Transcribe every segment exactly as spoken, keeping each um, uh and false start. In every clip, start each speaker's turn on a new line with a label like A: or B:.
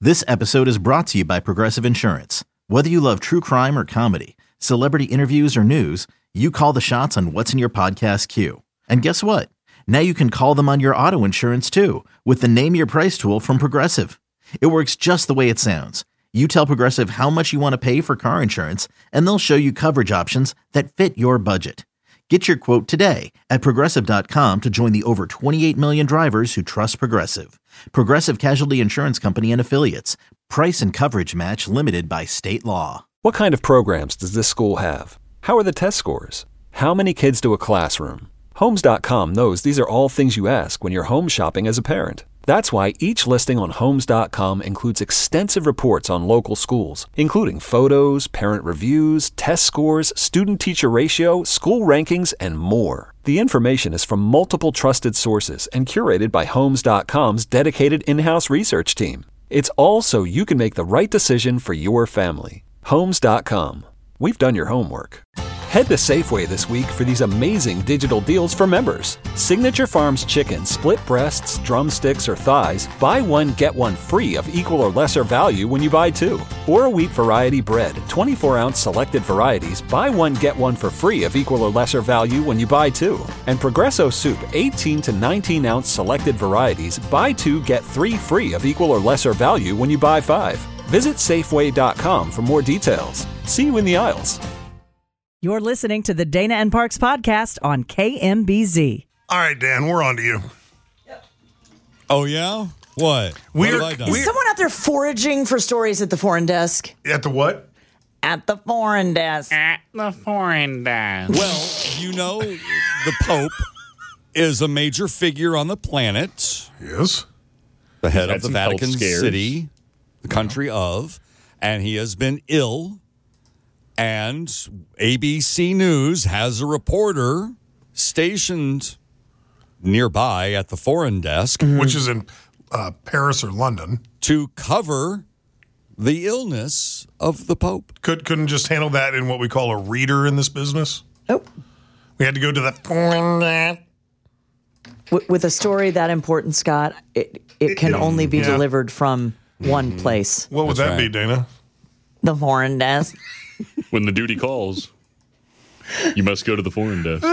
A: This episode is brought to you by Progressive Insurance. Whether you love true crime or comedy, celebrity interviews or news, you call the shots on what's in your podcast queue. And guess what? Now you can call them on your auto insurance too with the Name Your Price tool from Progressive. It works just the way it sounds. You tell Progressive how much you want to pay for car insurance, and they'll show you coverage options that fit your budget. Get your quote today at Progressive dot com to join the over twenty-eight million drivers who trust Progressive. Progressive Casualty Insurance Company and Affiliates. Price and coverage match limited by state law.
B: What kind of programs does this school have? How are the test scores? How many kids to a classroom? Homes dot com knows these are all things you ask when you're home shopping as a parent. That's why each listing on Homes dot com includes extensive reports on local schools, including photos, parent reviews, test scores, student-teacher ratio, school rankings, and more. The information is from multiple trusted sources and curated by Homes dot com's dedicated in-house research team. It's all so you can make the right decision for your family. Homes dot com. We've done your homework. Head to Safeway this week for these amazing digital deals for members. Signature Farms chicken, split breasts, drumsticks, or thighs, buy one, get one free of equal or lesser value when you buy two. Or a wheat variety bread, twenty-four ounce selected varieties, buy one, get one for free of equal or lesser value when you buy two. And Progresso soup, eighteen to nineteen ounce selected varieties, buy two, get three free of equal or lesser value when you buy five. Visit Safeway dot com for more details. See you in the aisles.
C: You're listening to the Dana and Parks podcast on K M B Z.
D: All right, Dan, we're on to you.
E: Oh, yeah? What?
D: We're,
E: what have I done?
F: Is someone out there foraging for stories at the foreign desk?
D: At the what?
F: At the foreign desk.
G: At the foreign desk.
E: Well, you know, the Pope is a major figure on the planet.
D: Yes.
E: The head
G: Had
E: of the
G: some health
E: Vatican
G: scares.
E: City, the country of, and he has been ill. And A B C News has a reporter stationed nearby at the foreign desk,
D: Which is in uh, Paris or London.
E: to cover the illness of the Pope.
D: Could, couldn't just handle that in what we call a reader in this business.
F: Nope.
D: We had to go to the foreign desk.
F: W- with a story that important, Scott, it, it can only be
D: Yeah.
F: delivered from one place.
D: What would
E: That's
D: that
E: right.
D: be, Dana?
F: The foreign desk.
G: When the duty calls, you must go to the foreign desk.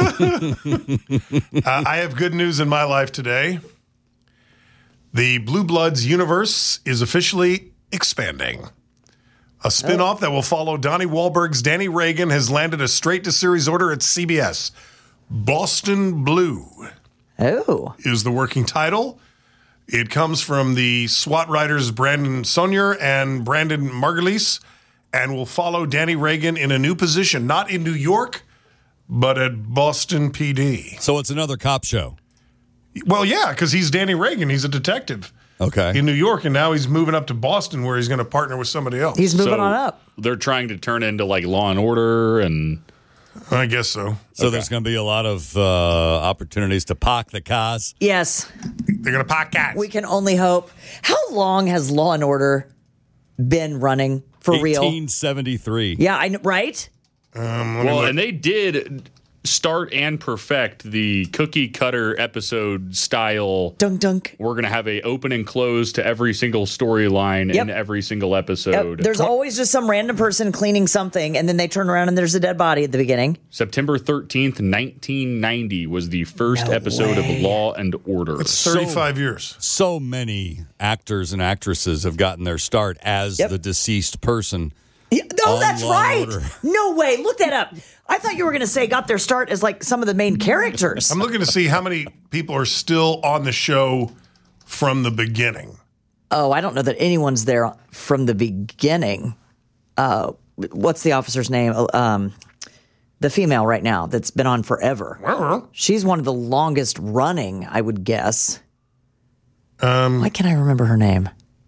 D: Uh, I have good news in my life today. The Blue Bloods universe is officially expanding. A spin-off that will follow Donnie Wahlberg's Danny Reagan has landed a straight-to-series order at C B S. Boston Blue
F: Oh.
D: is the working title. It comes from the SWAT writers Brandon Sonier and Brandon Margulies, and will follow Danny Reagan in a new position, not in New York, but at Boston P D.
E: So it's another cop show.
D: Well, yeah, because he's Danny Reagan. He's a detective
E: Okay.
D: in New York, and now he's moving up to Boston where he's going to partner with somebody else.
F: He's moving
G: So
F: on up.
G: They're trying to turn into like Law and Order and
D: I guess so.
E: So there's going to be a lot of uh, opportunities to park the cars.
F: Yes.
D: They're going to park cats.
F: We can only hope. How long has Law and Order been running for real?
E: eighteen seventy-three.
F: Yeah, I kn- right?
G: well, and they did start and perfect the cookie cutter episode style.
F: Dunk dunk.
G: We're going to have a open and close to every single storyline
F: Yep.
G: in every single
F: Yep.
G: episode.
F: There's always just some random person cleaning something, and then they turn around and there's a dead body at the beginning.
G: September thirteenth, nineteen ninety was the first
F: No
G: episode
F: way.
G: of Law and Order.
D: It's thirty-five years.
E: So many actors and actresses have gotten their start as
F: Yep.
E: the deceased person.
F: Yeah, oh,
E: On
F: that's
E: Law and
F: right.
E: Order.
F: No way. Look that up. I thought you were going to say got their start as like some of the main characters.
D: I'm looking to see how many people are still on the show from the beginning.
F: Oh, I don't know that anyone's there from the beginning. Uh, what's the officer's name? Um, the female right now that's been on forever. She's one of the longest running, I would guess. Um, Why can't I remember her name?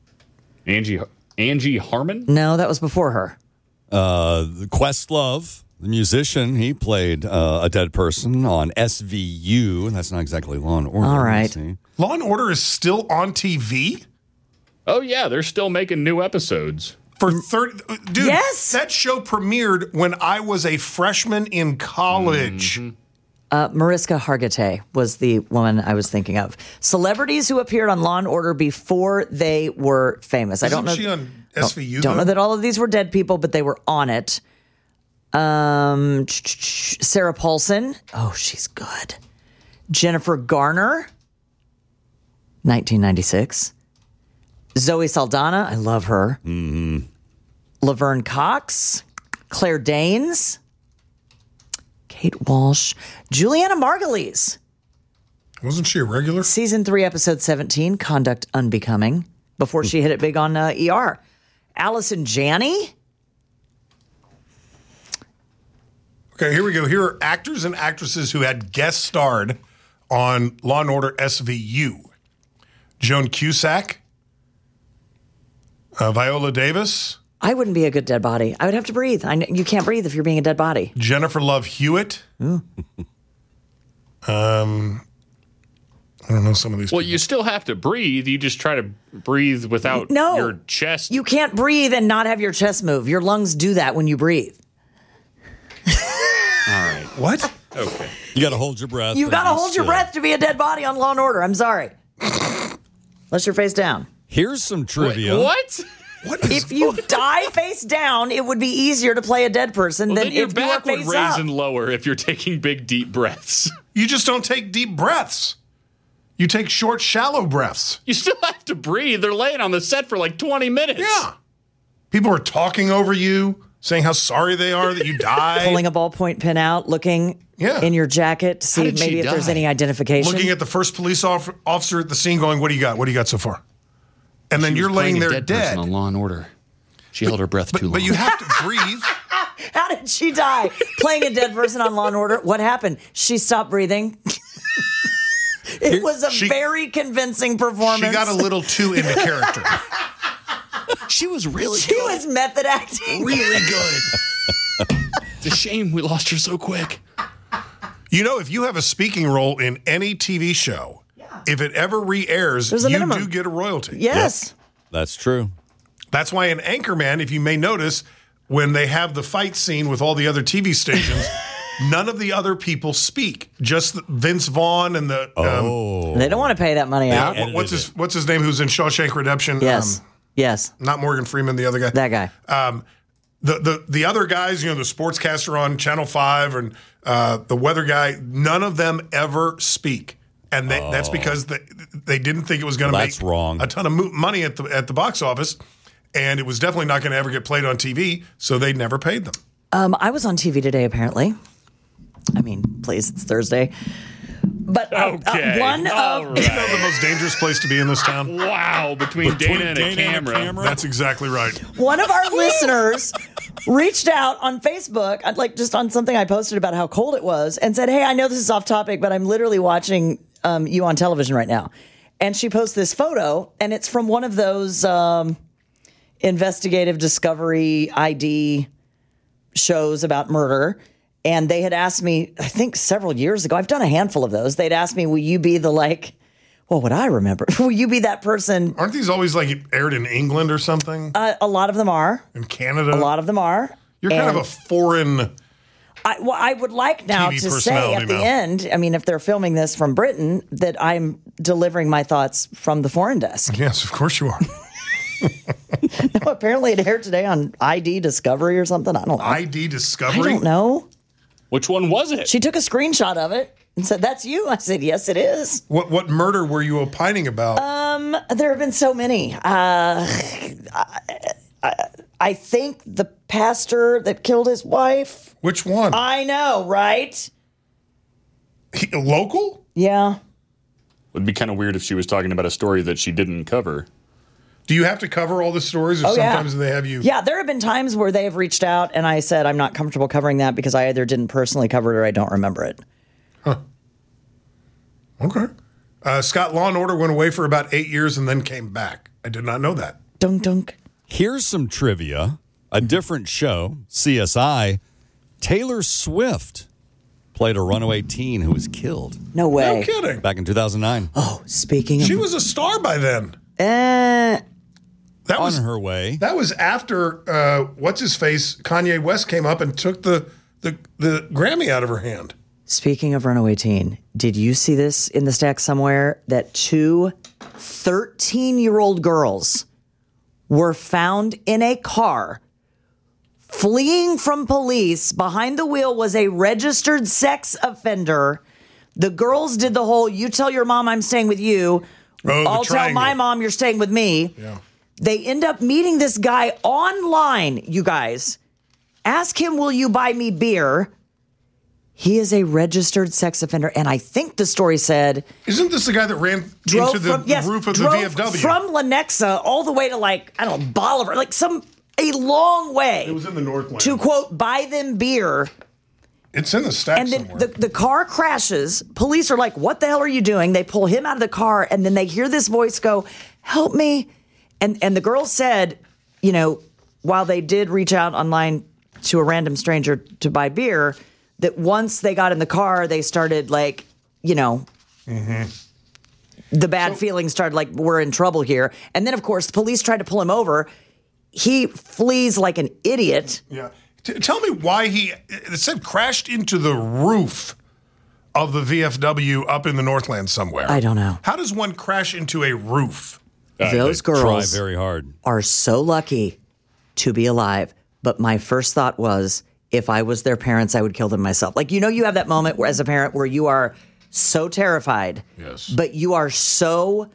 G: Angie Angie Harmon?
F: No, that was before her.
E: Uh, Questlove, the musician, he played uh, a dead person on S V U, and that's not exactly Law and Order.
F: All right.
E: see.
D: Law and Order is still on T V
G: Oh, yeah, they're still making new episodes.
D: for thirty. Dude,
F: Yes.
D: that show premiered when I was a freshman in college.
F: Uh, Mariska Hargitay was the woman I was thinking of. Celebrities who appeared on Law and Order before they were famous.
D: Isn't
F: I don't know.
D: she on S V U?
F: Don't
D: though?
F: know that all of these were dead people, but they were on it. Um, Sarah Paulson. Oh, she's good. Jennifer Garner. nineteen ninety-six. Zoe Saldana. I love her.
E: Mm-hmm.
F: Laverne Cox. Claire Danes. Kate Walsh. Juliana Margulies.
D: Wasn't she a regular?
F: Season three, episode seventeen, Conduct Unbecoming, before she hit it big on uh, E R. Allison Janney.
D: Okay, here we go. Here are actors and actresses who had guest starred on Law and Order S V U. Joan Cusack. Uh, Viola Davis.
F: I wouldn't be a good dead body. I would have to breathe. I kn- you can't breathe if you're being a dead body.
D: Jennifer Love Hewitt. um, I don't know some of these
G: Well,
D: people.
G: you still have to breathe. You just try to breathe without
F: No.
G: your chest.
F: You can't breathe and not have your chest move. Your lungs do that when you breathe.
G: All right.
D: What?
G: Okay.
E: You got to hold your breath.
F: You
E: and
F: got to
E: be
F: hold your
E: still.
F: breath to be a dead body on Law and Order. I'm sorry. Unless you're face down.
E: Here's some trivia.
G: What?
D: What is
F: If you die face down, it would be easier to play a dead person
G: Well,
F: than
G: then your
F: if you were
G: back would
F: face
G: raise
F: up.
G: and lower if you're taking big, deep breaths.
D: You just don't take deep breaths. You take short, shallow breaths.
G: You still have to breathe. They're laying on the set for like twenty minutes.
D: Yeah. People are talking over you, saying how sorry they are that you died.
F: Pulling a ballpoint pen out, looking
D: Yeah.
F: in your jacket to see
G: did she
F: maybe if there's
G: die?
F: any identification.
D: Looking at the first police off- officer at the scene going, what do you got? What do you got so far? And then
G: She
D: you're
G: was playing
D: laying
G: a
D: there
G: dead,
D: dead.
G: person on Law and Order. She held her breath
D: But,
G: too long.
D: but you have to breathe.
F: How did she die? Playing a dead person on Law and Order. What happened? She stopped breathing. It was a
D: She-
F: very convincing performance.
D: She got a little too into character.
G: she was really
F: She was method acting.
G: really good. It's a shame we lost her so quick.
D: You know, if you have a speaking role in any T V show, if it ever re-airs,
F: There's a
D: you
F: minimum.
D: do get a royalty.
F: Yes.
E: That's true.
D: That's why in Anchorman, if you may notice, when they have the fight scene with all the other T V stations, none of the other people speak. Just Vince Vaughn and the um,
E: Oh.
F: They don't want to pay that money
D: uh,
F: out.
D: what- what's his what's his name? Who's in Shawshank Redemption?
F: Yes.
D: Um,
F: yes.
D: not Morgan Freeman, the other guy.
F: That guy.
D: Um, the the the other guys, you know, the sportscaster on Channel Five and uh, the weather guy, none of them ever speak, and they, that's because they they didn't think it was going to
E: Well,
D: make
E: that's wrong.
D: a ton of mo- money at the at the box office, and it was definitely not going to ever get played on T V, so they never paid them.
F: Um, I was on T V today, apparently. I mean, please, it's Thursday. But uh,
G: Okay.
F: uh, one
G: All
F: of
G: right.
D: You know the most dangerous place to be in this town?
G: Wow, between,
E: Between
G: Dana, and,
E: Dana
G: a
E: and a
G: camera.
E: camera.
D: That's exactly right.
F: one of our listeners reached out on Facebook, I'd like just on something I posted about how cold it was, and said, "Hey, I know this is off topic, but I'm literally watching um, you on television right now." And she posts this photo, and it's from one of those um, investigative discovery I D shows about murder. And they had asked me, I think several years ago, I've done a handful of those. They'd asked me, will you be the like, what would I remember? Will you be that person?
D: Aren't these always like aired in England or something?
F: Uh, a lot of them are.
D: in Canada?
F: A lot of them are.
D: You're kind
F: And
D: of a foreign.
F: I, well, I would like now
D: T V
F: to say at
D: personality
F: the
D: now.
F: end, I mean, if they're filming this from Britain, that I'm delivering my thoughts from the foreign desk.
D: Yes, of course you are.
F: No, apparently it aired today on I D Discovery or something. I don't know.
D: I D
F: I
D: Discovery.
F: don't know.
G: Which one was it?
F: She took a screenshot of it and said, "That's you." I said, "Yes, it is."
D: What what murder were you opining about?
F: Um, there have been so many. Uh, I, I, I think the pastor that killed his wife.
D: Which one?
F: I know, right?
D: He- local?
F: Yeah.
G: Would be kind of weird if she was talking about a story that she didn't cover.
D: Do you have to cover all the stories, or
F: Oh, yeah.
D: sometimes they have you?
F: Yeah, there have been times where they have reached out and I said, I'm not comfortable covering that because I either didn't personally cover it or I don't remember it.
D: Okay. Uh, Scott, Law and Order went away for about eight years and then came back. I did not know that.
F: Dunk, dunk.
E: Here's some trivia. A different show, C S I. Taylor Swift played a runaway teen who was killed
F: No way.
D: No kidding.
E: back in two thousand nine.
F: Oh, speaking of.
D: She was a star by then.
F: Eh,
D: That
E: On
D: was
E: her way.
D: that was after uh, what's his face Kanye West came up and took the the the Grammy out of her hand.
F: Speaking of runaway teen, did you see this in the stack somewhere that two thirteen-year-old girls were found in a car fleeing from police? Behind the wheel was a registered sex offender. The girls did the whole, you tell your mom I'm staying with you.
D: Oh,
F: I'll tell my mom you're staying with me.
D: Yeah.
F: They end up meeting this guy online, you guys. Ask him, will you buy me beer? He is a registered sex offender, and I think the story said...
D: Isn't this the guy that ran into the
F: from, yes,
D: roof of the
F: drove
D: V F W?
F: From Lenexa all the way to, like, I don't know, Bolivar, like some, a long way.
D: It was in the Northland.
F: To, quote, buy them beer.
D: It's in the stack
F: And then
D: somewhere.
F: the, the car crashes. Police are like, what the hell are you doing? They pull him out of the car, and then they hear this voice go, help me. And, and the girl said, you know, while they did reach out online to a random stranger to buy beer, that once they got in the car, they started like, you know, mm-hmm. the bad so, feelings started like, we're in trouble here. And then, of course, the police tried to pull him over. He flees like an idiot.
D: Yeah. T- tell me why he, it said crashed into the roof of the V F W up in the Northland somewhere.
F: I don't know.
D: How does one crash into a roof?
E: Uh,
F: Those girls
E: try very hard.
F: Are so lucky to be alive. But my first thought was, if I was their parents, I would kill them myself. Like, you know, you have that moment where, as a parent, where you are so terrified,
D: yes,
F: but you are so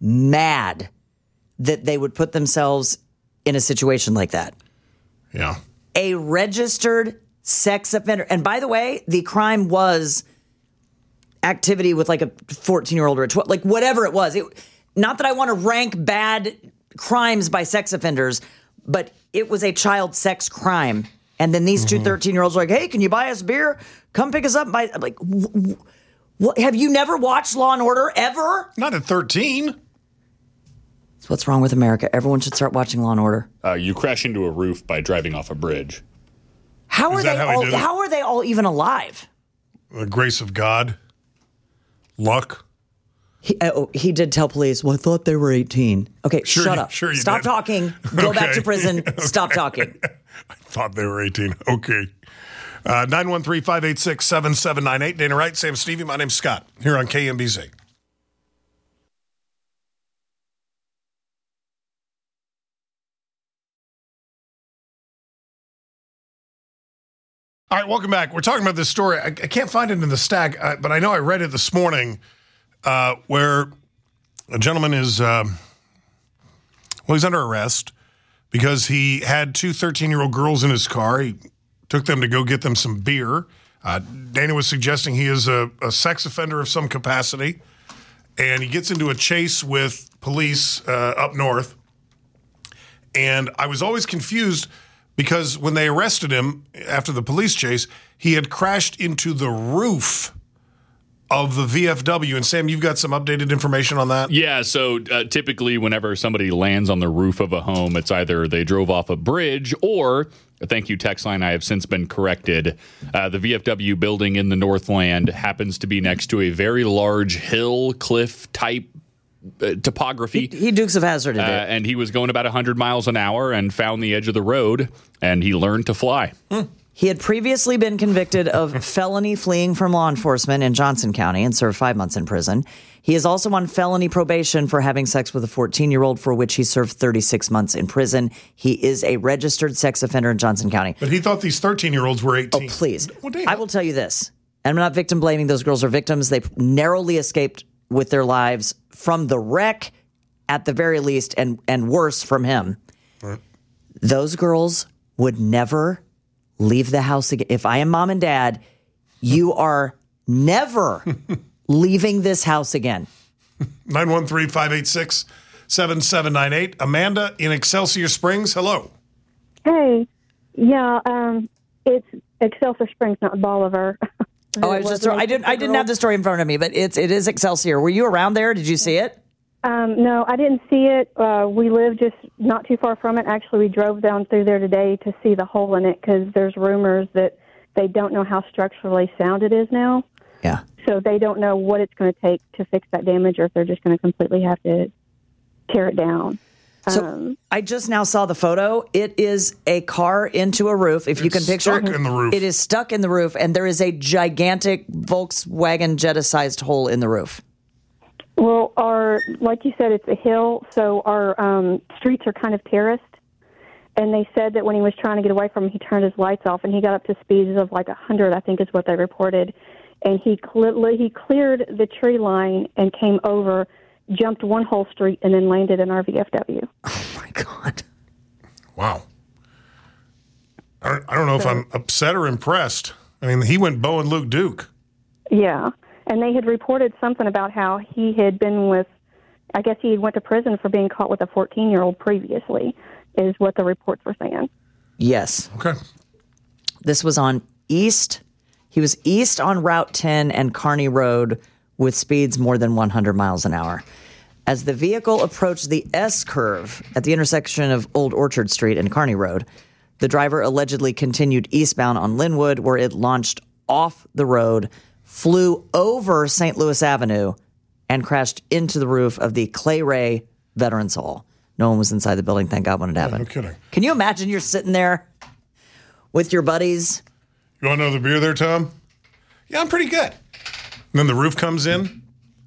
F: mad that they would put themselves in a situation like that.
D: Yeah.
F: A registered sex offender. And by the way, the crime was activity with like a fourteen-year-old or a twelve, like whatever it was. It, not that I want to rank bad crimes by sex offenders, but it was a child sex crime. And then these two thirteen-year-olds are like, hey, can you buy us beer? Come pick us up. Buy. I'm like, what? Have you never watched Law and Order ever?
D: Not at thirteen.
F: That's what's wrong with America. Everyone should start watching Law and Order.
G: Uh, you crash into a roof by driving off a bridge.
F: How are
D: Is
F: they
D: that how he
F: all?
D: did it?
F: How are they all even alive?
D: The grace of God. Luck.
F: He, oh, he did tell police, well, I thought they were eighteen. Okay,
D: Sure
F: shut
D: you-
F: up.
D: sure you
F: Stop
D: did.
F: talking. Go back
D: Okay.
F: to prison. Stop talking.
D: I thought they were eighteen. Okay. Uh, nine one three, five eight six, seven seven nine eight. Dana Wright, Sam Stevie. My name's Scott here on K M B Z. All right, welcome back. We're talking about this story. I, I can't find it in the stack, uh, but I know I read it this morning uh, where a gentleman is, uh, well, he's under arrest because he had two thirteen-year-old girls in his car. He took them to go get them some beer. Uh, Dana was suggesting he is a, a sex offender of some capacity, and he gets into a chase with police uh, up north. And I was always confused because when they arrested him after the police chase, he had crashed into the roof of the V F W. And Sam, you've got some updated information on that?
G: Yeah, so uh, typically whenever somebody lands on the roof of a home, it's either they drove off a bridge or, thank you, text line, I have since been corrected, uh, the V F W building in the Northland happens to be next to a very large hill, cliff type uh, topography.
F: He, he Dukes of Hazzarded
G: Uh,
F: it.
G: and he was going about one hundred miles an hour and found the edge of the road, and he learned to fly.
F: Hmm. He had previously been convicted of felony fleeing from law enforcement in Johnson County and served five months in prison. He is also on felony probation for having sex with a fourteen-year-old, for which he served thirty-six months in prison. He is a registered sex offender in Johnson County.
D: But he thought these thirteen-year-olds were eighteen.
F: Oh, please.
D: Well, damn.
F: I will tell you this. I'm not victim blaming. Those girls are victims. They narrowly escaped with their lives from the wreck, at the very least, and, and worse from him.
D: Right.
F: Those girls would never leave the house again. If I am mom and dad, you are never leaving this house again.
D: nine one three, five eight six, seven seven nine eight. Amanda in Excelsior Springs, hello.
H: Hey, yeah, um, it's Excelsior Springs, not Bolivar.
F: Oh, I was just I didn't I didn't have the story in front of me, but it's it is Excelsior. Were you around there? Did you see it?
H: Um, no, I didn't see it. Uh, we live just not too far from it. Actually, we drove down through there today to see the hole in it because there's rumors that they don't know how structurally sound it is now.
F: Yeah.
H: So they don't know what it's going to take to fix that damage, or if they're just going to completely have to tear it down.
F: So
H: Um,
F: I just now saw the photo. It is a car into a roof. If you
D: It's
F: can picture
D: stuck in the roof.
F: it is stuck in the roof, and there is a gigantic Volkswagen Jetta-sized hole in the roof.
H: Well, our like you said, it's a hill, so our um, streets are kind of terraced. And they said that when he was trying to get away from him, he turned his lights off, and he got up to speeds of like a hundred, I think is what they reported. And he cle- he cleared the tree line and came over, jumped one whole street, and then landed in our V F W.
F: Oh my God!
D: Wow. I don't, I don't know if I'm upset or impressed. I mean, he went Bo and Luke Duke.
H: Yeah, and they had reported something about how he had been with, I guess he went to prison for being caught with a fourteen-year-old previously, is what the reports were saying.
F: Yes,
D: Okay.
F: this was on East. He was east on Route ten and Kearney Road with speeds more than one hundred miles an hour. As the vehicle approached the S curve at the intersection of Old Orchard Street and Kearney Road, the driver allegedly continued eastbound on Linwood, where it launched off the road, flew over Saint Louis Avenue, and crashed into the roof of the Clay Ray Veterans Hall. No one was inside the building, thank God, when it happened.
D: No kidding.
F: Can you imagine you're sitting there with your buddies?
D: You want another beer there, Tom? Yeah, I'm pretty good. And then the roof comes in.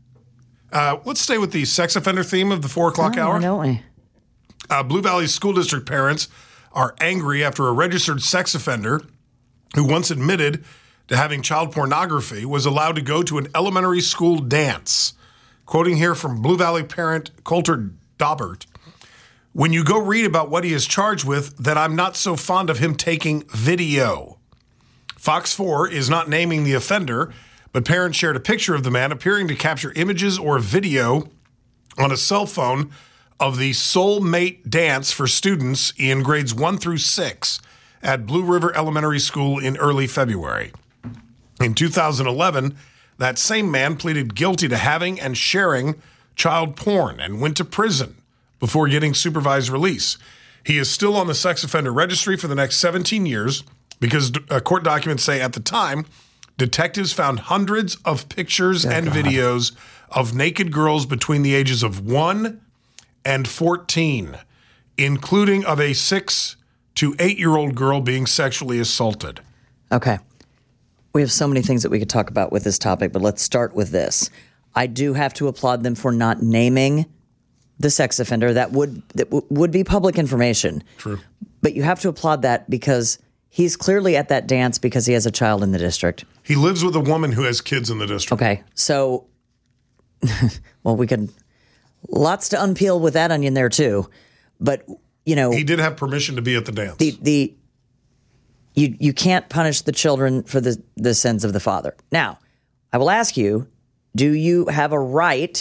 D: Uh, let's stay with the sex offender theme of the four o'clock
F: Oh,
D: hour.
F: don't we?
D: Uh, Blue Valley School District parents are angry after a registered sex offender who once admitted to having child pornography was allowed to go to an elementary school dance. Quoting here from Blue Valley parent Coulter Daubert, "When you go read about what he is charged with, then I'm not so fond of him taking video." Fox four is not naming the offender, but parents shared a picture of the man appearing to capture images or video on a cell phone of the Soulmate dance for students in grades one through six at Blue River Elementary School in early February. In two thousand eleven, that same man pleaded guilty to having and sharing child porn and went to prison before getting supervised release. He is still on the sex offender registry for the next seventeen years because uh, court documents say at the time, detectives found hundreds of pictures
F: Dear
D: and
F: God.
D: videos of naked girls between the ages of one and fourteen, including of a six to eight-year-old girl being sexually assaulted.
F: Okay. We have so many things that we could talk about with this topic, but let's start with this. I do have to applaud them for not naming the sex offender. That would that w- would be public information.
D: True.
F: But you have to applaud that because he's clearly at that dance because he has a child in the district.
D: He lives with a woman who has kids in the district.
F: Okay. So, well, we could, lots to unpeel with that onion there too. But, you know,
D: He did have permission to be at the dance.
F: the, the, you, you can't punish the children for the, the sins of the father. Now, I will ask you, do you have a right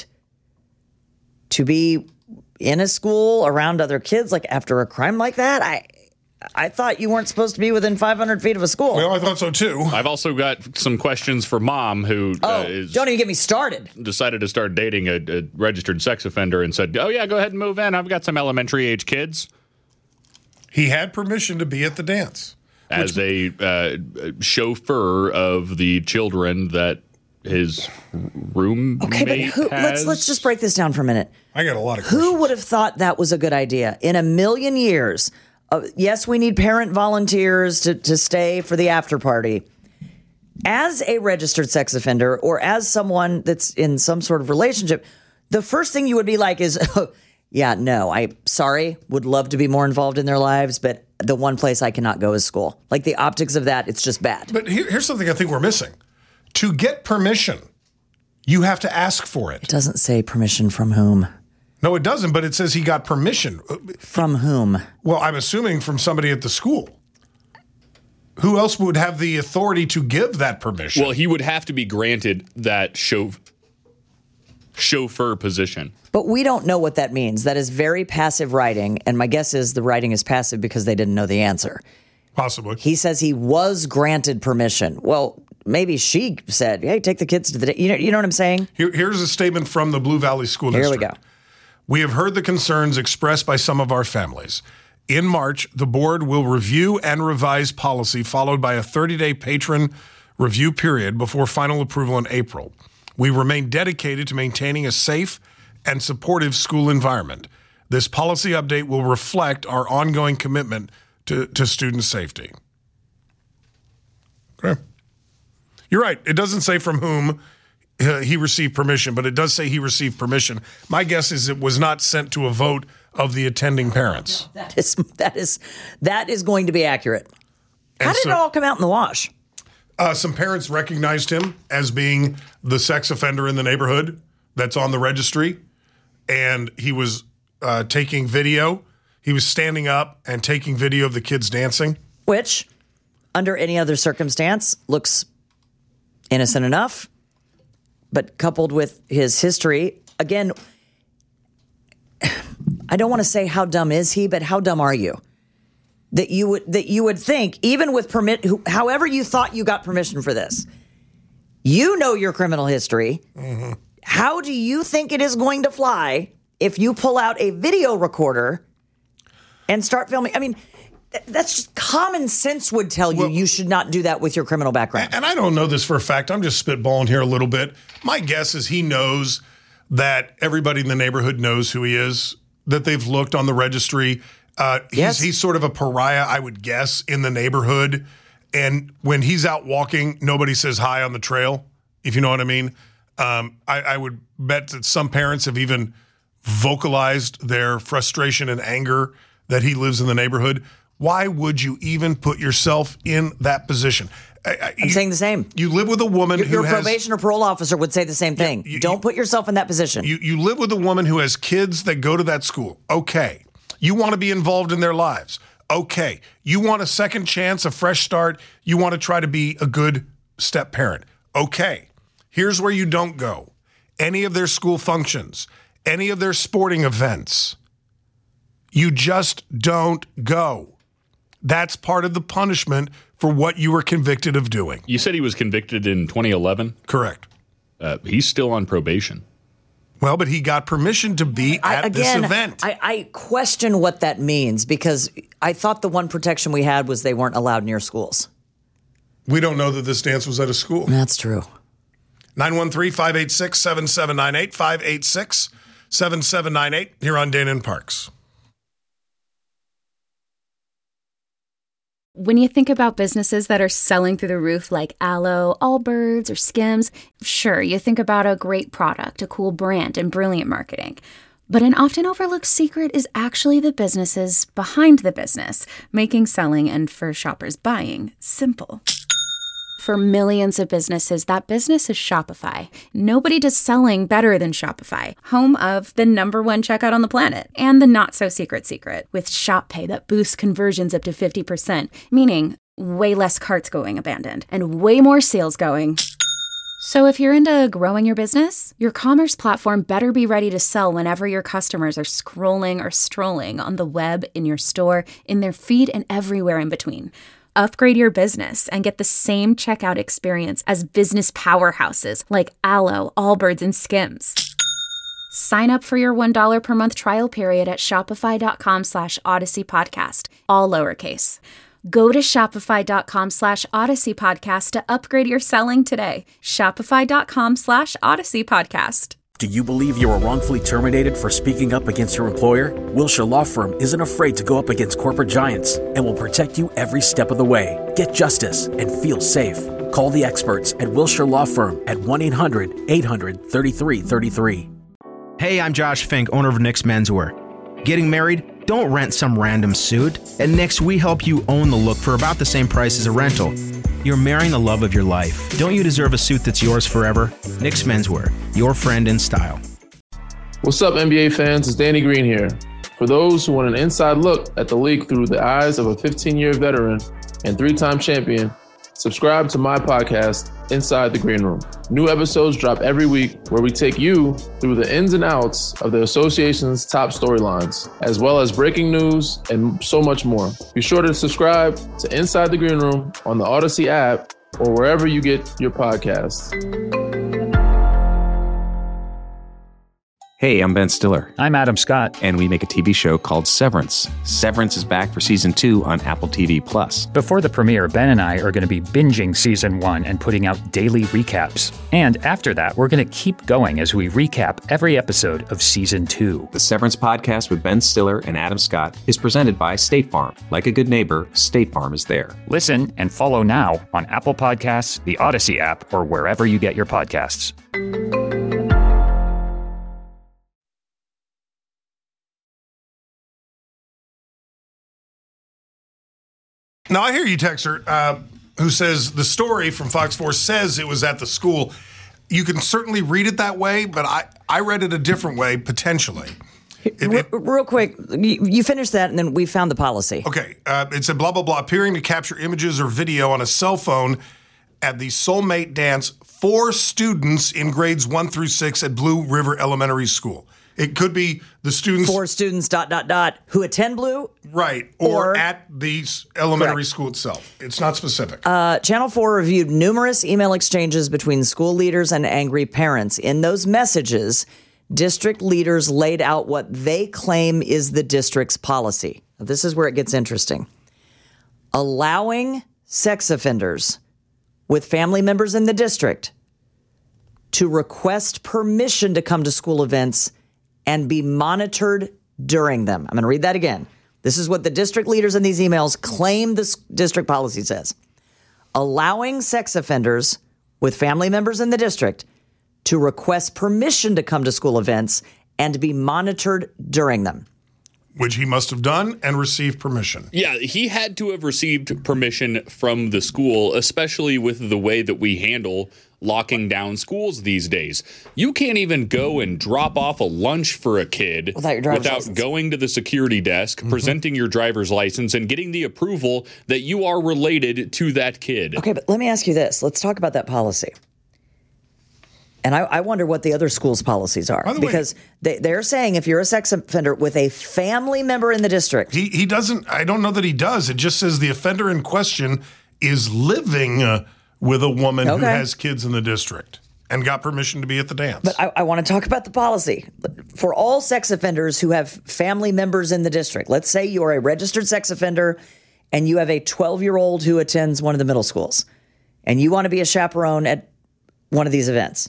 F: to be in a school around other kids, like after a crime like that? I I thought you weren't supposed to be within five hundred feet of a school.
D: Well, I thought so too.
G: I've also got some questions for mom who
F: oh,
G: uh, is
F: don't even get me started.
G: decided to start dating a, a registered sex offender and said, "Oh yeah, go ahead and move in. I've got some elementary age kids."
D: He had permission to be at the dance.
G: As a uh, chauffeur of the children that his roommate
F: Okay, but who, let's
G: has.
F: let's just break this down for a minute.
D: I got a lot of
F: Who
D: questions.
F: would have thought that was a good idea in a million years? Uh, yes, we need parent volunteers to, to stay for the after party. As a registered sex offender or as someone that's in some sort of relationship, the first thing you would be like is, oh, yeah, no, I sorry, would love to be more involved in their lives, but the one place I cannot go is school. Like the optics of that, it's just bad.
D: But here, here's something I think we're missing. To get permission, you have to ask for it.
F: It doesn't say permission from whom.
D: No, it doesn't, but it says he got permission.
F: From whom?
D: Well, I'm assuming from somebody at the school. Who else would have the authority to give that permission?
G: Well, he would have to be granted that chauff- chauffeur position.
F: But we don't know what that means. That is very passive writing, and my guess is the writing is passive because they didn't know the answer.
D: Possibly.
F: He says he was granted permission. Well, maybe she said, "Hey, take the kids to the." You know, you know what I'm saying?
D: Here, here's a statement from the Blue Valley School
F: Here we
D: District.
F: go.
D: We have heard the concerns expressed by some of our families. In March, the board will review and revise policy, followed by a thirty-day patron review period before final approval in April. We remain dedicated to maintaining a safe and supportive school environment. This policy update will reflect our ongoing commitment to, to student safety. Okay. You're right. It doesn't say from whom uh, he received permission, but it does say he received permission. My guess is it was not sent to a vote of the attending parents.
F: That is that is that is going to be accurate. How
D: And
F: did
D: so-
F: it all come out in the wash?
D: Uh, some parents recognized him as being the sex offender in the neighborhood that's on the registry, and he was uh, taking video. He was standing up and taking video of the kids dancing.
F: Which, under any other circumstance, looks innocent enough. But coupled with his history, again, I don't want to say how dumb is he, but how dumb are you? That you would that you would think, even with permit, who, however you thought you got permission for this, you know your criminal history. Mm-hmm. How do you think it is going to fly if you pull out a video recorder and start filming? I mean, th- that's just common sense would tell you
D: Well,
F: you should not do that with your criminal background.
D: And I don't know this for a fact. I'm just spitballing here a little bit. My guess is he knows that everybody in the neighborhood knows who he is, that they've looked on the registry. Uh, he's,
F: Yes.
D: he's sort of a pariah, I would guess, in the neighborhood. And when he's out walking, nobody says hi on the trail, if you know what I mean. Um, I, I would bet that some parents have even vocalized their frustration and anger that he lives in the neighborhood. Why would you even put yourself in that position? I, I,
F: I'm
D: you,
F: saying the same.
D: You live with a woman
F: Your,
D: who
F: your
D: has
F: probation or parole officer would say the same thing.
D: you-
F: Don't
D: you-
F: put yourself in that position.
D: you you live with a woman who has kids that go to that school. Okay. You want to be involved in their lives. Okay. You want a second chance, a fresh start. You want to try to be a good step parent. Okay. Here's where you don't go. Any of their school functions, any of their sporting events. You just don't go. That's part of the punishment for what you were convicted of doing.
G: You said he was convicted in twenty eleven.
D: Correct.
G: Uh, he's still on probation.
D: Well, but he got permission to be
F: I,
D: at
F: again,
D: this event.
F: I, I question what that means because I thought the one protection we had was they weren't allowed near schools.
D: We don't know that this dance was at a school.
F: That's true.
D: nine one three, five eight six, seven seven nine eight, five eight six, seven seven nine eight here on Dana and Parks.
I: When you think about businesses that are selling through the roof like Aloe, Allbirds, or Skims, sure, you think about a great product, a cool brand, and brilliant marketing. But an often overlooked secret is actually the businesses behind the business, making selling and for shoppers buying simple. For millions of businesses, that business is Shopify. Nobody does selling better than Shopify, home of the number one checkout on the planet and the not-so-secret secret with Shop Pay that boosts conversions up to fifty percent, meaning way less carts going abandoned and way more sales going. So if you're into growing your business, your commerce platform better be ready to sell whenever your customers are scrolling or strolling on the web, in your store, in their feed, and everywhere in between. Upgrade your business and get the same checkout experience as business powerhouses like Aloe, Allbirds, and Skims. Sign up for your one dollar per month trial period at shopify.com slash Odyssey Podcast, all lowercase. Go to shopify.com slash Odyssey Podcast to upgrade your selling today. Shopify.com slash Odyssey Podcast.
J: Do you believe you were wrongfully terminated for speaking up against your employer? Wilshire Law Firm isn't afraid to go up against corporate giants and will protect you every step of the way. Get justice and feel safe. Call the experts at Wilshire Law Firm at one eight hundred, eight hundred, thirty-three thirty-three.
K: Hey, I'm Josh Fink, owner of Nick's Menswear. Getting married? Don't rent some random suit. At Nick's, we help you own the look for about the same price as a rental. You're marrying the love of your life. Don't you deserve a suit that's yours forever? Nick's Menswear, your friend in style.
L: What's up, N B A fans? It's Danny Green here. For those who want an inside look at the league through the eyes of a fifteen-year veteran and three-time champion, subscribe to my podcast, Inside the Green Room. New episodes drop every week where we take you through the ins and outs of the association's top storylines, as well as breaking news and so much more. Be sure to subscribe to Inside the Green Room on the Odyssey app or wherever you get your podcasts.
M: Hey, I'm Ben Stiller.
N: I'm Adam Scott.
M: And we make a T V show called Severance. Severance is back for season two on Apple T V Plus.
N: Before the premiere, Ben and I are going to be binging season one and putting out daily recaps. And after that, we're going to keep going as we recap every episode of season two.
M: The Severance podcast with Ben Stiller and Adam Scott is presented by State Farm. Like a good neighbor, State Farm is there.
N: Listen and follow now on Apple Podcasts, the Odyssey app, or wherever you get your podcasts.
D: Now, I hear you, Texter, uh, who says the story from Fox four says it was at the school. You can certainly read it that way, but I, I read it a different way, potentially. It, it,
F: Real quick, you, you finish that, and then we found the policy.
D: Okay. Uh, it said, blah, blah, blah, appearing to capture images or video on a cell phone at the Soulmate Dance for students in grades one through six at Blue River Elementary School. It could be the students.
F: For students, dot, dot, dot, who attend Blue.
D: Right. Or,
F: or
D: at the elementary
F: correct.
D: school itself. It's not specific.
F: Uh, Channel four reviewed numerous email exchanges between school leaders and angry parents. In those messages, district leaders laid out what they claim is the district's policy. Now, this is where it gets interesting. Allowing sex offenders with family members in the district to request permission to come to school events and be monitored during them. I'm going to read that again. This is what the district leaders in these emails claim this district policy says. Allowing sex offenders with family members in the district to request permission to come to school events and be monitored during them.
D: Which he must have done and received permission.
G: Yeah, he had to have received permission from the school, especially with the way that we handle locking down schools these days. You can't even go and drop off a lunch for a kid
F: without, your driver's
G: without
F: license.
G: going to the security desk, mm-hmm. presenting your driver's license, and getting the approval that you are related to that kid.
F: Okay, but let me ask you this. Let's talk about that policy. And I, I wonder what the other schools' policies are.
D: The
F: because
D: way,
F: they, they're saying if you're a sex offender with a family member in the district.
D: He, he doesn't, I don't know that he does. It just says the offender in question is living uh, with a woman
F: okay.
D: who has kids in the district and got permission to be at the dance.
F: But I, I want to talk about the policy. For all sex offenders who have family members in the district, let's say you're a registered sex offender and you have a twelve-year-old who attends one of the middle schools and you want to be a chaperone at one of these events.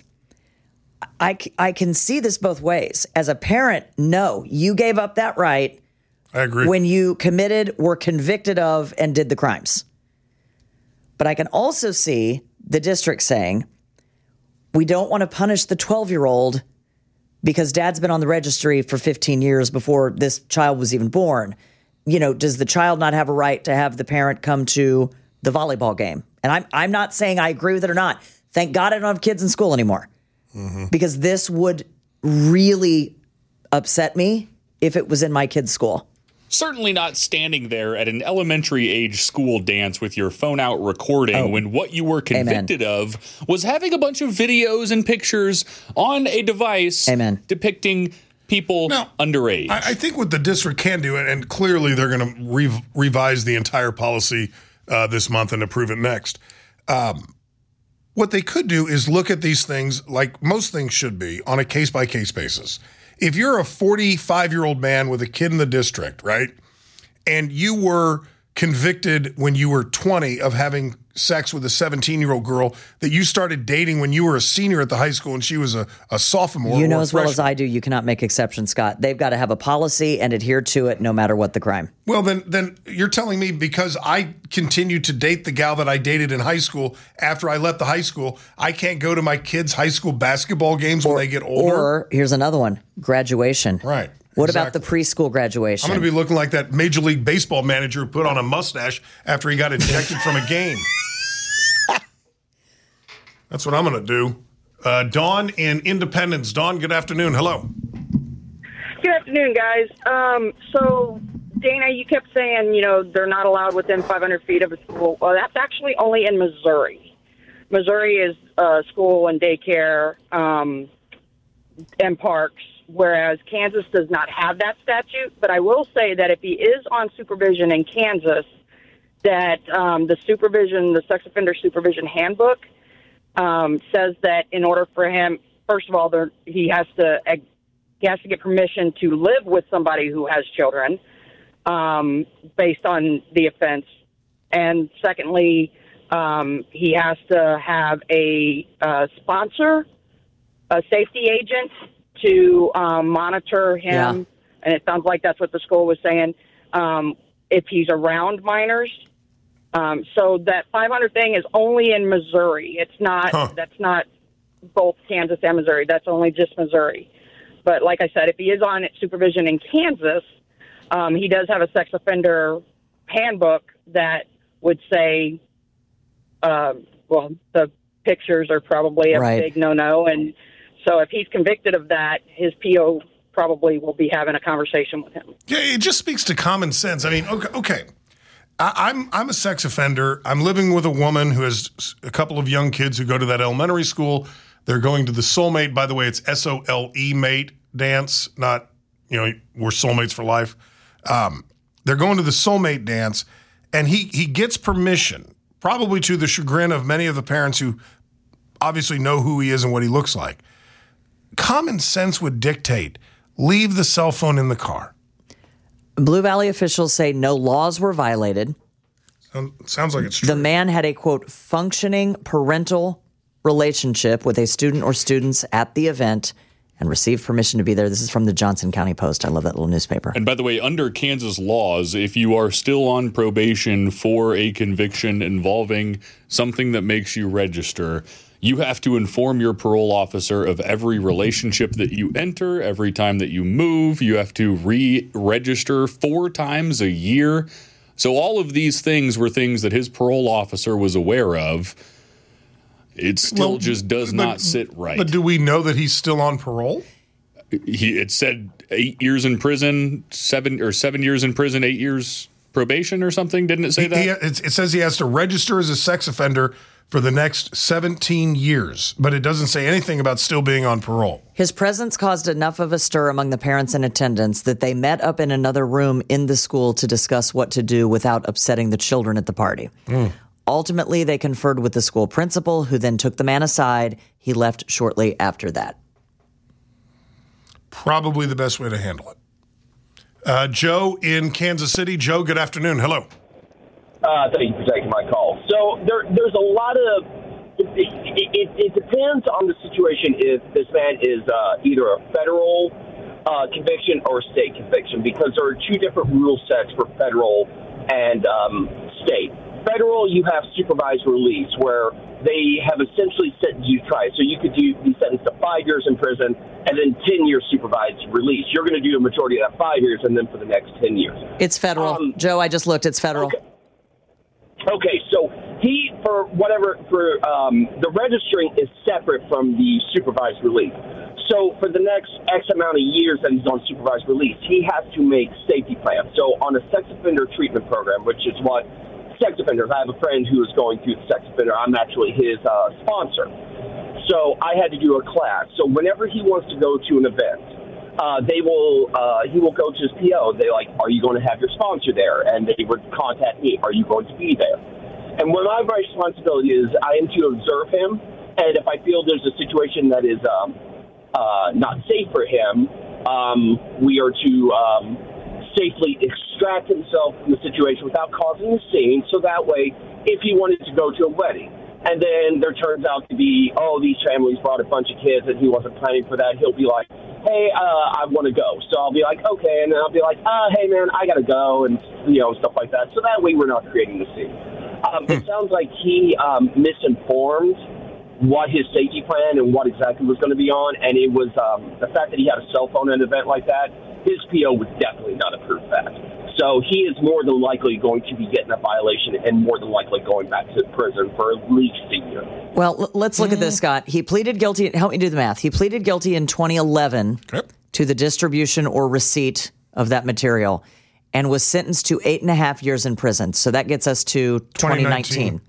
F: I, I can see this both ways. As a parent, no, you gave up that right.
D: I agree.
F: When you committed, were convicted of, and did the crimes. But I can also see the district saying, we don't want to punish the twelve-year-old because dad's been on the registry for fifteen years before this child was even born. You know, does the child not have a right to have the parent come to the volleyball game? And I'm I'm not saying I agree with it or not. Thank God I don't have kids in school anymore. Mm-hmm. Because this would really upset me if it was in my kid's school.
G: Certainly not standing there at an elementary age school dance with your phone out recording oh. when what you were convicted Amen. of was having a bunch of videos and pictures on a device
F: Amen.
G: depicting people now, underage.
D: I, I think what the district can do, and clearly they're going to re- revise the entire policy uh, this month and approve it next. Um, What they could do is look at these things like most things should be on a case-by-case basis. If you're a forty-five-year-old man with a kid in the district, right, and you were convicted when you were twenty of having sex with a seventeen-year-old girl that you started dating when you were a senior at the high school and she was a, a sophomore.
F: You know
D: or
F: as well as I do, you cannot make exceptions, Scott. They've got to have a policy and adhere to it no matter what the crime.
D: Well, then then you're telling me because I continued to date the gal that I dated in high school after I left the high school, I can't go to my kids' high school basketball games
F: or,
D: when they get older?
F: Or here's another one, graduation.
D: Right.
F: What
D: exactly.
F: about the preschool graduation?
D: I'm going to be looking like that Major League Baseball manager who put on a mustache after he got ejected from a game. That's what I'm going to do. Uh, Dawn in Independence. Dawn, good afternoon. Hello.
O: Good afternoon, guys. Um, so, Dana, you kept saying, you know, they're not allowed within five hundred feet of a school. Well, that's actually only in Missouri. Missouri is uh, school and daycare um, and parks, whereas Kansas does not have that statute. But I will say that if he is on supervision in Kansas, that um, the supervision, the sex offender supervision handbook, um, says that in order for him, first of all, there, he has to ag- he has to get permission to live with somebody who has children um, based on the offense. And secondly, um, he has to have a uh, sponsor, a safety agent to um, monitor him.
F: Yeah.
O: And it sounds like that's what the school was saying, um, if he's around minors. Um, so that five hundred thing is only in Missouri. It's not, huh. that's not both Kansas and Missouri. That's only just Missouri. But like I said, if he is on supervision in Kansas, um, he does have a sex offender handbook that would say, uh, well, the pictures are probably a
F: right.
O: big no-no. And so if he's convicted of that, his P O probably will be having a conversation with him.
D: Yeah, it just speaks to common sense. I mean, okay, okay. I, I'm I'm a sex offender. I'm living with a woman who has a couple of young kids who go to that elementary school. They're going to the Soulmate. By the way, it's S O L E mate dance, not, you know, we're soulmates for life. Um, they're going to the Soulmate dance, and he he gets permission, probably to the chagrin of many of the parents who obviously know who he is and what he looks like. Common sense would dictate, leave the cell phone in the car.
F: Blue Valley officials say no laws were violated.
D: Um, sounds like it's true.
F: The man had a, quote, functioning parental relationship with a student or students at the event and received permission to be there. This is from the Johnson County Post. I love that little newspaper.
G: And by the way, under Kansas laws, if you are still on probation for a conviction involving something that makes you register, you have to inform your parole officer of every relationship that you enter, every time that you move. You have to re-register four times a year. So all of these things were things that his parole officer was aware of. It still well, just does
D: but,
G: not sit right.
D: But do we know that he's still on parole?
G: He, it said eight years in prison, seven or seven years in prison, eight years probation or something. Didn't it say
D: he,
G: that?
D: He, it, it says he has to register as a sex offender for the next seventeen years, but it doesn't say anything about still being on parole.
F: His presence caused enough of a stir among the parents in attendance that they met up in another room in the school to discuss what to do without upsetting the children at the party. Mm. Ultimately, they conferred with the school principal, who then took the man aside. He left shortly after that.
D: Probably the best way to handle it. Uh, Joe in Kansas City. Joe, good afternoon. Hello.
P: Uh, thank you for taking my call. So there, there's a lot of it, it, it, it depends on the situation if this man is uh, either a federal uh, conviction or a state conviction, because there are two different rule sets for federal and um, state. Federal, you have supervised release, where they have essentially sentenced you twice. So you could do, be sentenced to five years in prison and then ten years supervised release. You're going to do the majority of that five years and then for the next ten years.
F: It's federal. Um, Joe, I just looked. It's federal.
P: Okay. Okay, so he, for whatever, for um, the registering is separate from the supervised release. So for the next X amount of years that he's on supervised release, he has to make safety plans. So on a sex offender treatment program, which is what sex offenders, I have a friend who is going through the sex offender. I'm actually his uh, sponsor. So I had to do a class. So whenever he wants to go to an event, Uh, they will, uh, he will go to his P O. They like, are you going to have your sponsor there? And they would contact me. Are you going to be there? And what my responsibility is, I am to observe him. And if I feel there's a situation that is um, uh, not safe for him, um, we are to um, safely extract himself from the situation without causing a scene. So that way, if he wanted to go to a wedding, and then there turns out to be, oh, these families brought a bunch of kids and he wasn't planning for that, he'll be like, hey, uh, I want to go. So I'll be like, okay. And then I'll be like, uh, hey, man, I got to go, and, you know, stuff like that. So that way we're not creating the scene. Um, it sounds like he um, misinformed what his safety plan and what exactly was going to be on. And it was um, the fact that he had a cell phone at an event like that, his P O would definitely not approve that. So he is more than likely going to be getting a violation and more than likely going back to prison for at least a year.
F: Well, l- let's look mm. at this, Scott. He pleaded guilty. Help me do the math. He pleaded guilty in twenty eleven okay. to the distribution or receipt of that material and was sentenced to eight and a half years in prison. So that gets us to twenty nineteen.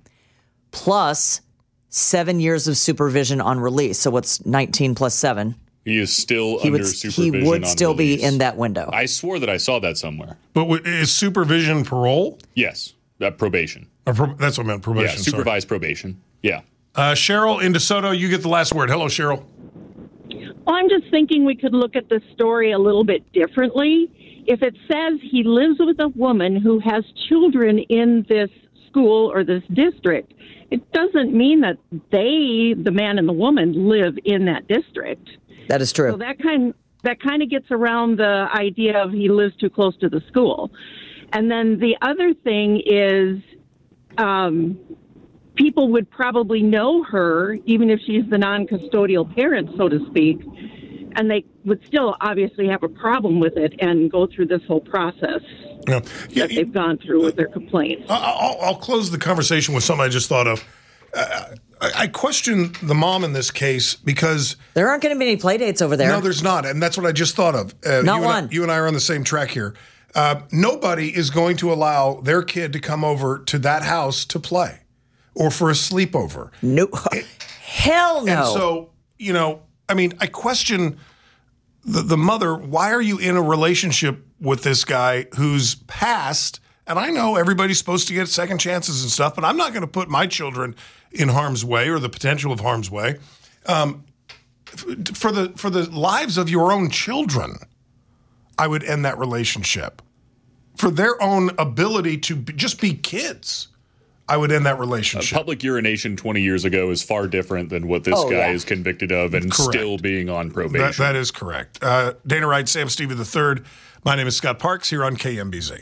F: Plus seven years of supervision on release. So what's nineteen plus seven?
G: He is still
F: he
G: under
F: would,
G: supervision.
F: He would
G: on
F: still
G: release.
F: be in that window.
G: I swore that I saw that somewhere.
D: But w- is supervision parole?
G: Yes, that probation.
D: Or pro- that's what I meant, probation.
G: Yeah, supervised
D: sorry.
G: probation. Yeah.
D: Uh, Cheryl in DeSoto, you get the last word. Hello, Cheryl.
Q: Well, I'm just thinking we could look at the story a little bit differently. If it says he lives with a woman who has children in this school or this district, it doesn't mean that they, the man and the woman, live in that district.
F: That is true.
Q: So that kind that kind of gets around the idea of he lives too close to the school. And then the other thing is um, people would probably know her, even if she's the non-custodial parent, so to speak, and they would still obviously have a problem with it and go through this whole process
D: yeah. Yeah,
Q: that they've gone through with their complaints.
D: I'll, I'll close the conversation with something I just thought of. Uh, I, I question the mom in this case because
F: there aren't going to be any play dates over there.
D: No, there's not, and that's what I just thought of. Uh,
F: not
D: you
F: one.
D: And I, you and I are on the same track here. Uh, nobody is going to allow their kid to come over to that house to play or for a sleepover.
F: No, hell no.
D: And so, you know, I mean, I question the, the mother. Why are you in a relationship with this guy who's passed? And I know everybody's supposed to get second chances and stuff, but I'm not going to put my children in harm's way or the potential of harm's way. Um, for the for the lives of your own children, I would end that relationship. For their own ability to be, just be kids, I would end that relationship.
G: Uh, public urination twenty years ago is far different than what this
D: oh,
G: guy
D: yeah.
G: is convicted of and
D: Correct.
G: still being on probation.
D: That, that is correct. Uh, Dana Wright, Sam Stevie the third. My name is Scott Parks here on K M B Z.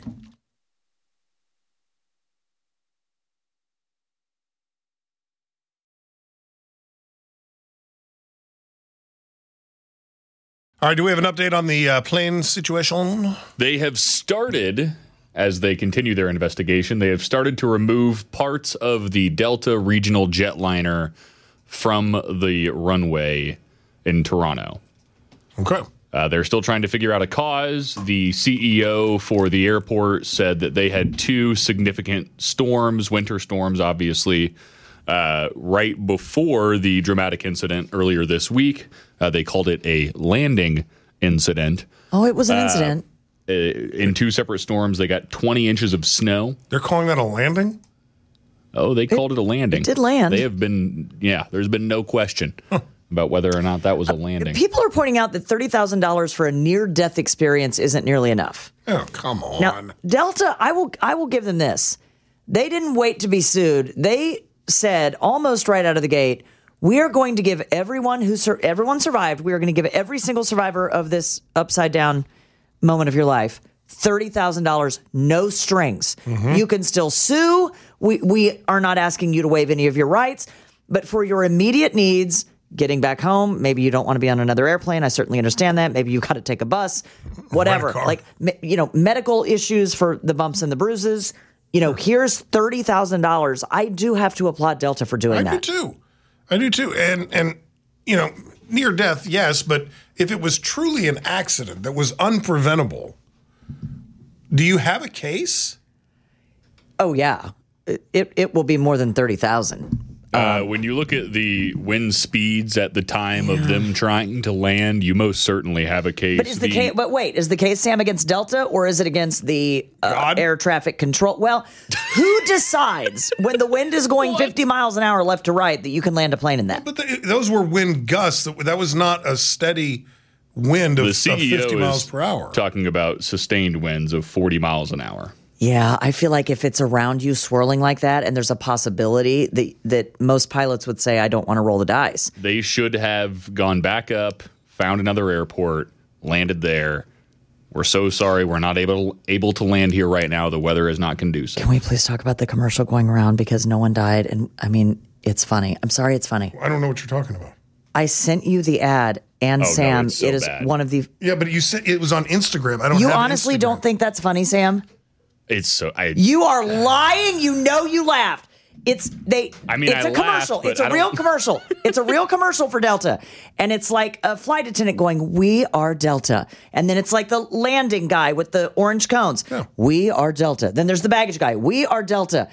D: All right, do we have an update on the uh, plane situation?
G: They have started, as they continue their investigation, they have started to remove parts of the Delta regional jetliner from the runway in Toronto.
D: Okay.
G: Uh, they're still trying to figure out a cause. The C E O for the airport said that they had two significant storms, winter storms, obviously, uh, right before the dramatic incident earlier this week. Uh, they called it a landing incident.
F: Oh, it was an incident.
G: Uh, in two separate storms, they got twenty inches of snow.
D: They're calling that a landing?
G: Oh, they called it, it a landing.
F: It did land.
G: They have been, yeah, there's been no question huh. about whether or not that was a landing.
F: People are pointing out that thirty thousand dollars for a near-death experience isn't nearly enough.
D: Oh, come on.
F: Now, Delta, I will, I will give them this. They didn't wait to be sued. They said almost right out of the gate, we are going to give everyone who sur- everyone survived, we are going to give every single survivor of this upside down moment of your life thirty thousand dollars, no strings. Mm-hmm. You can still sue. We we are not asking you to waive any of your rights, but for your immediate needs, getting back home, maybe you don't want to be on another airplane. I certainly understand that. Maybe you got to take a bus, whatever. A like you know, medical issues for the bumps and the bruises. You know, here's thirty thousand dollars. I do have to applaud Delta for doing
D: I
F: that.
D: I do too. I do too. And, and you know, near death, yes, but if it was truly an accident that was unpreventable, do you have a case?
F: Oh, yeah. It it will be more than thirty thousand.
G: Uh, when you look at the wind speeds at the time yeah. of them trying to land, you most certainly have a case.
F: But is the, the case? But wait, is the case, Sam, against Delta or is it against the uh, air traffic control? Well, who decides when the wind is going fifty miles an hour left to right that you can land a plane in that?
D: But the, those were wind gusts. That, that was not a steady wind of,
G: the C E O
D: of fifty miles
G: is
D: per hour.
G: Talking about sustained winds of forty miles an hour.
F: Yeah, I feel like if it's around you swirling like that and there's a possibility that, that most pilots would say, I don't want to roll the dice.
G: They should have gone back up, found another airport, landed there. We're so sorry we're not able, able to land here right now. The weather is not conducive.
F: Can we please talk about the commercial going around because no one died? And I mean, it's funny. I'm sorry it's funny.
D: I don't know what you're talking about.
F: I sent you the ad. And
G: oh,
F: Sam,
G: no, so
F: it is
G: bad.
F: one of the...
D: Yeah, but you said it was on Instagram. I don't
F: You
D: have
F: honestly
D: Instagram.
F: don't think that's funny, Sam?
G: It's so I.
F: You are lying. You know you laughed. It's they.
G: I mean,
F: it's
G: I
F: a commercial.
G: laughed,
F: it's a real commercial. It's a real commercial for Delta, and it's like a flight attendant going, "We are Delta," and then it's like the landing guy with the orange cones.
D: Yeah.
F: We are Delta. Then there's the baggage guy. We are Delta.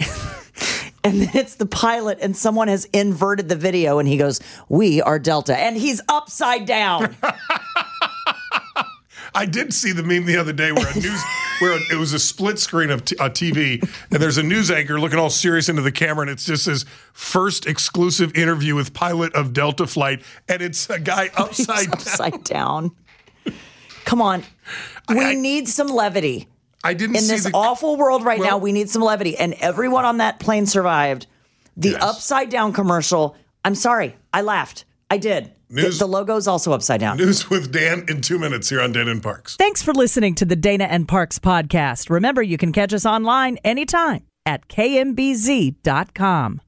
F: And then it's the pilot, and someone has inverted the video, and he goes, "We are Delta," and he's upside down.
D: I did see the meme the other day where a news where it was a split screen of t- a T V, and there's a news anchor looking all serious into the camera, and it's just his first exclusive interview with pilot of Delta flight, and it's a guy upside down.
F: upside down. Come on, we I, need some levity.
D: I didn't
F: in
D: see
F: this
D: the,
F: awful world right
D: well,
F: now. We need some levity, and everyone on that plane survived. The yes. upside down commercial. I'm sorry, I laughed. I did.
D: News,
F: the, the logo's also upside down.
D: News with Dan in two minutes here on Dana and Parks.
C: Thanks for listening to the Dana and Parks podcast. Remember, you can catch us online anytime at K M B Z dot com.